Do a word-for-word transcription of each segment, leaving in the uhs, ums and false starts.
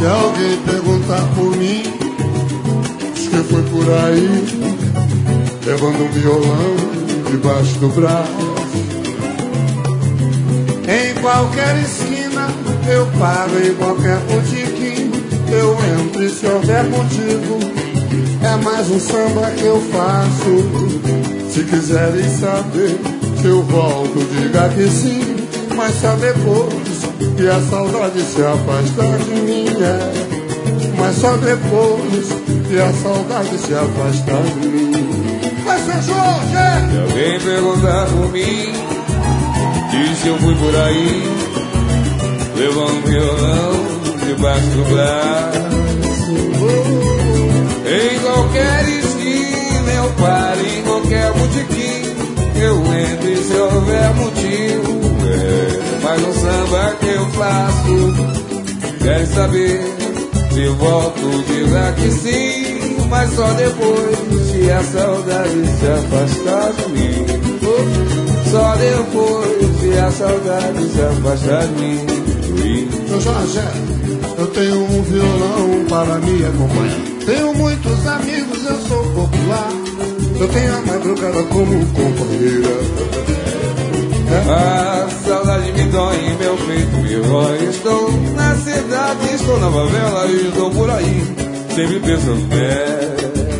Se alguém perguntar por mim, diz que fui por aí, levando um violão debaixo do braço. Em qualquer esquina eu paro, em qualquer botiquim eu entro, e se houver motivo é mais um samba que eu faço. Se quiserem saber se eu volto, diga que sim, mas só depois que a saudade se afastar de mim, é. Mas só depois que a saudade se afastar de mim. Vai ser Jorge! Se alguém perguntar por mim, diz que eu fui por aí, levando um violão debaixo do braço. Em qualquer esquina eu paro, em qualquer botiquim eu entro, e se houver motivo é mais um samba que eu faço. Quer saber se volto, diga que sim, mas só depois se a saudade se afastar de mim. Só depois se a saudade se afastar de mim. Seu Jorge, eu tenho um violão para me acompanhar. Tenho muitos amigos, eu sou popular. Eu tenho a madrugada como companheira. É. A saudade me dói em meu peito, meu rói. Estou na cidade, estou na favela e estou por aí, sempre pensando nela.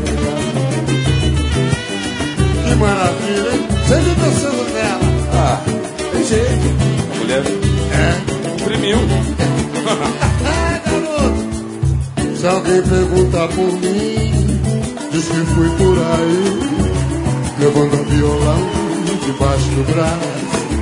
Que maravilha, hein? Sempre pensando nela. Ah, tem jeito. A mulher é. imprimiu. É, garoto. Se alguém perguntar por mim, diz que fui por aí, levando um violão debaixo do braço.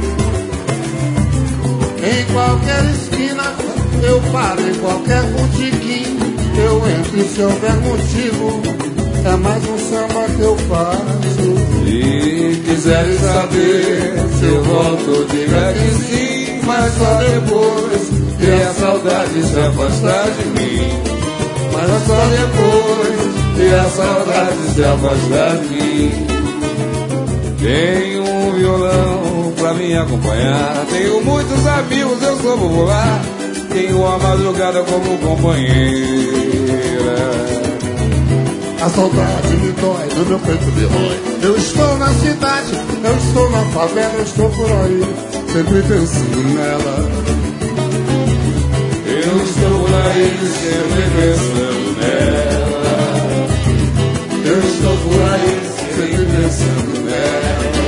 Em qualquer esquina eu paro, em qualquer botiquim eu entro, e se houver motivo é mais um samba que eu faço. Se quiserem saber se eu volto, diga que sim, mas só depois que a saudade se afastar de mim. Mas só depois que a saudade se afastar de mim. Tenho um violão pra me acompanhar, tenho muitos amigos, eu sou popular, tenho a madrugada como companheira. A saudade me dói, do meu peito me rói. Eu estou na cidade, eu estou na favela, eu estou por aí, sempre pensando nela. Eu estou por aí, sempre pensando nela. Eu estou por aí, sempre pensando nela.